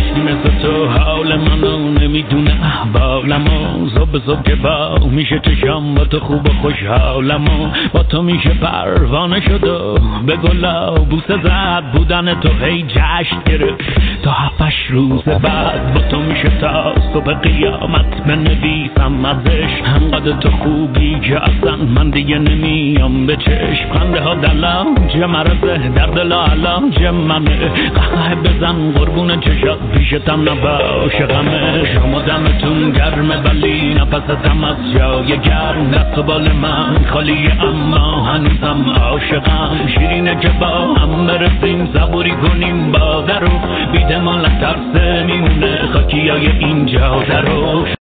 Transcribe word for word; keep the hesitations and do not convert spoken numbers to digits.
هیچکی مثل تو حال منو نمیدونه احوالمو. صبح صبح که با میشه چشام با تو خوب و خوشحالمو. با تو میشه پروانه شد و به گلا بوسه زد. بودن تو هی جشن گرفت تا هفتش روز بعد. با تو میشه تا صبح قیامت بنویسم ازش. انقدر تو خوبی که اصلا من دیگه نمیام به چشم. خنده ها دلانج مرزه در دل علاج منه. قهقه بزن قربون چشات پیشتم نباشه غمه. شما دمتون گرمه ولی نفستم از جای گرم. دست و بال من خالیه اما هنوزم عاشقم. شیرینه که با هم برسیم صبوری کنیم با درو. بیدمال ترسه میمونه خاکیای اینجا درو.